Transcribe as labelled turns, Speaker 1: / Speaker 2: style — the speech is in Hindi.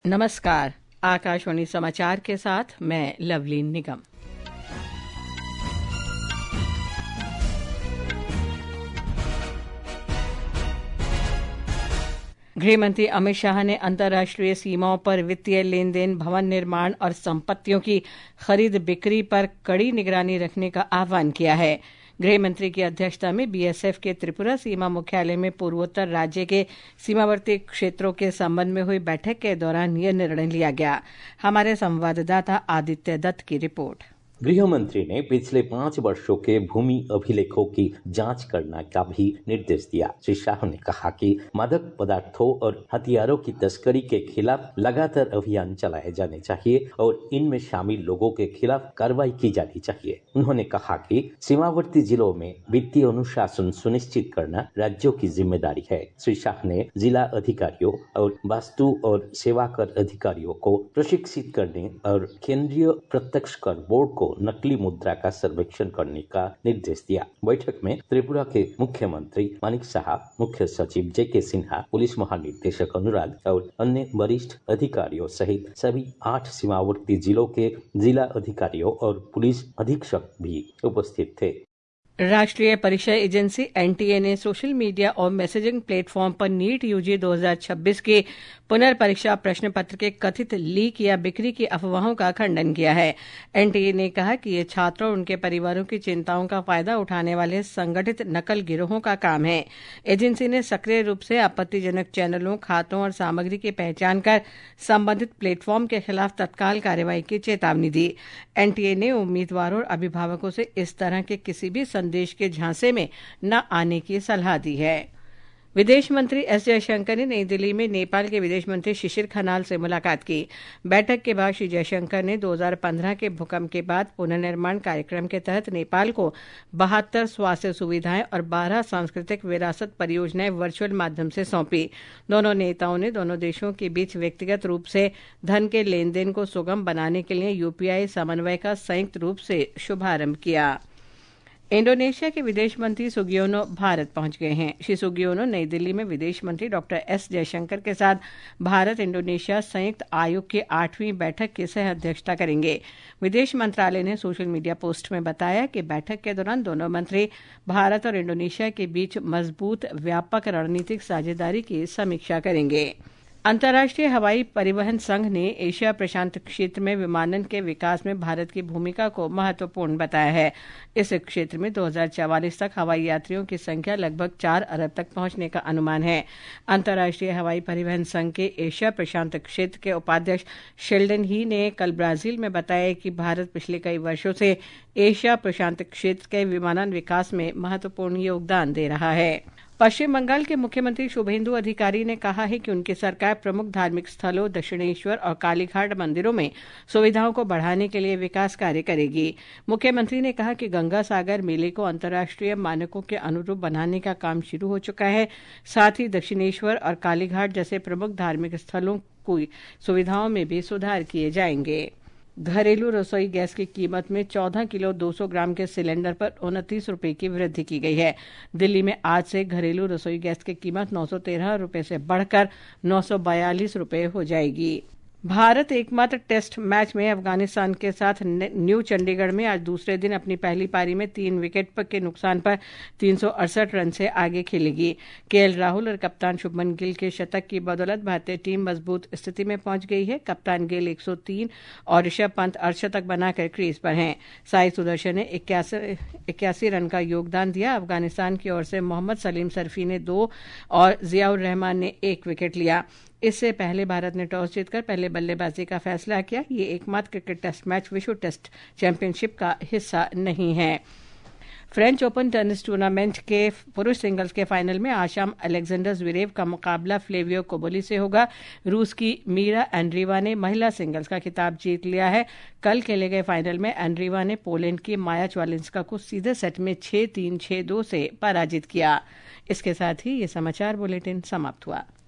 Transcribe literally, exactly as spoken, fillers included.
Speaker 1: नमस्कार। आकाशवाणी समाचार के साथ मैं लवलीन निगम। गृहमंत्री अमित शाह ने अंतर्राष्ट्रीय सीमाओं पर वित्तीय लेन देन, भवन निर्माण और संपत्तियों की खरीद बिक्री पर कड़ी निगरानी रखने का आह्वान किया है। गृह मंत्री की अध्यक्षता में बीएसएफ के त्रिपुरा सीमा मुख्यालय में पूर्वोत्तर राज्य के सीमावर्ती क्षेत्रों के संबंध में हुई बैठक के दौरान यह निर्णय लिया गया। हमारे संवाददाता आदित्य दत्त की रिपोर्ट।
Speaker 2: गृह मंत्री ने पिछले पांच वर्षों के भूमि अभिलेखों की जांच करने का भी निर्देश दिया। श्री शाह ने कहा कि मादक पदार्थों और हथियारों की तस्करी के खिलाफ लगातार अभियान चलाए जाने चाहिए और इनमें शामिल लोगों के खिलाफ कार्रवाई की जानी चाहिए। उन्होंने कहा कि सीमावर्ती जिलों में वित्तीय अनुशासन सुनिश्चित करना राज्यों की जिम्मेदारी है। श्री शाह ने जिला अधिकारियों और वस्तु और सेवा कर अधिकारियों को प्रशिक्षित करने और केंद्रीय प्रत्यक्ष कर बोर्ड को नकली मुद्रा का सर्वेक्षण करने का निर्देश दिया। बैठक में त्रिपुरा के मुख्यमंत्री मानिक शाह, मुख्य सचिव जे के सिन्हा, पुलिस महानिदेशक अनुराग और अन्य वरिष्ठ अधिकारियों सहित सभी आठ सीमावर्ती जिलों के जिला अधिकारियों और पुलिस अधीक्षक भी उपस्थित थे।
Speaker 1: राष्ट्रीय परीक्षा एजेंसी एनटीए ने सोशल मीडिया और मैसेजिंग प्लेटफॉर्म पर नीट यूजी दो हज़ार छब्बीस के पुनर्परीक्षा प्रश्न पत्र के कथित लीक या बिक्री की अफवाहों का खंडन किया है। एनटीए ने कहा कि ये छात्रों और उनके परिवारों की चिंताओं का फायदा उठाने वाले संगठित नकल गिरोहों का काम है। एजेंसी ने सक्रिय रूप से आपत्तिजनक चैनलों, खातों और सामग्री की पहचान कर संबंधित प्लेटफॉर्म के खिलाफ तत्काल कार्रवाई की चेतावनी दी। एनटीए ने उम्मीदवारों और अभिभावकों से इस तरह के किसी भी देश के झांसे में न आने की सलाह दी है। विदेश मंत्री एस जयशंकर ने नई दिल्ली में नेपाल के विदेश मंत्री शिशिर खनाल से मुलाकात की। बैठक के बाद श्री जयशंकर ने दो हज़ार पंद्रह के भूकंप के बाद पुनर्निर्माण कार्यक्रम के तहत नेपाल को बहत्तर स्वास्थ्य सुविधाएं और बारह सांस्कृतिक विरासत परियोजनाएं वर्चुअल माध्यम से सौंपी। दोनों नेताओं ने दोनों देशों के बीच व्यक्तिगत रूप से धन के लेन देन को सुगम बनाने के लिए यूपीआई समन्वय का संयुक्त रूप से शुभारंभ किया। इंडोनेशिया के विदेश मंत्री सुगियोनो भारत पहुंच गए हैं। श्री सुगियोनो नई दिल्ली में विदेश मंत्री डॉक्टर एस जयशंकर के साथ भारत इंडोनेशिया संयुक्त आयोग की आठवीं बैठक की सह अध्यक्षता करेंगे। विदेश मंत्रालय ने सोशल मीडिया पोस्ट में बताया कि बैठक के दौरान दोनों मंत्री भारत और इंडोनेशिया के बीच मजबूत व्यापक रणनीतिक साझेदारी की समीक्षा करेंगे। अंतर्राष्ट्रीय हवाई परिवहन संघ ने एशिया प्रशांत क्षेत्र में विमानन के विकास में भारत की भूमिका को महत्वपूर्ण बताया है। इस क्षेत्र में दो हज़ार चौवालीस तक हवाई यात्रियों की संख्या लगभग चार अरब तक पहुंचने का अनुमान है। अंतर्राष्ट्रीय हवाई परिवहन संघ के एशिया प्रशांत क्षेत्र के उपाध्यक्ष शेल्डन ही ने कल ब्राजील में बताया कि भारत पिछले कई वर्षों से एशिया प्रशांत क्षेत्र के विमानन विकास में महत्वपूर्ण योगदान दे रहा है। पश्चिम बंगाल के मुख्यमंत्री शुभेंदु अधिकारी ने कहा है कि उनकी सरकार प्रमुख धार्मिक स्थलों, दक्षिणेश्वर और कालीघाट मंदिरों में सुविधाओं को बढ़ाने के लिए विकास कार्य करेगी। मुख्यमंत्री ने कहा कि गंगा सागर मेले को अंतर्राष्ट्रीय मानकों के अनुरूप बनाने का काम शुरू हो चुका है। साथ ही दक्षिणेश्वर और कालीघाट जैसे प्रमुख धार्मिक स्थलों की सुविधाओं में भी सुधार किए जाएंगे। घरेलू रसोई गैस की कीमत में चौदह किलो दो सौ ग्राम के सिलेंडर पर उनतीस रुपए की वृद्धि की गई है। दिल्ली में आज से घरेलू रसोई गैस की कीमत नौ सौ तेरह रुपए से बढ़कर नौ सौ बयालीस रुपए हो जाएगी। भारत एकमात्र टेस्ट मैच में अफगानिस्तान के साथ न्यू चंडीगढ़ में आज दूसरे दिन अपनी पहली पारी में तीन विकेट के नुकसान पर तीन सौ अड़सठ रन से आगे खेलेगी। केएल राहुल और कप्तान शुभमन गिल के शतक की बदौलत भारतीय टीम मजबूत स्थिति में पहुंच गई है। कप्तान गिल एक सौ तीन और ऋषभ पंत अर्धशतक बनाकर क्रीज पर हैं। साई सुदर्शन ने इक्यासी रन का योगदान दिया। अफगानिस्तान की ओर से मोहम्मद सलीम सरफी ने दो और जियाउर रहमान ने एक विकेट लिया। इससे पहले भारत ने टॉस जीतकर पहले बल्लेबाजी का फैसला किया। ये एकमात्र क्रिकेट टेस्ट मैच विश्व टेस्ट चैंपियनशिप का हिस्सा नहीं है। फ्रेंच ओपन टेनिस टूर्नामेंट के पुरुष सिंगल्स के फाइनल में आज शाम अलेक्जेंडर ज्वेरेव का मुकाबला फ्लेवियो कोबोली से होगा। रूस की मीरा एंड्रीवा ने महिला सिंगल्स का खिताब जीत लिया है। कल खेले गए फाइनल में एंड्रीवा ने पोलैंड की माया च्वालिंस्का को सीधे सेट में छह तीन छह दो से पराजित किया। इसके साथ ही ये समाचार बुलेटिन समाप्त हुआ।